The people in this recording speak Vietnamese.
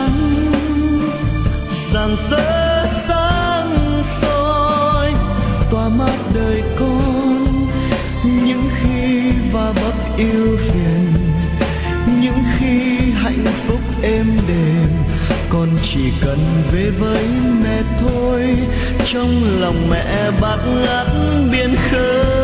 rạng rỡ sáng soi tỏa mát đời con. Những khi va vấp yêu phiền, những khi hạnh phúc êm đềm, con chỉ cần về với mẹ thôi. Trong lòng mẹ bát ngát biển khơi.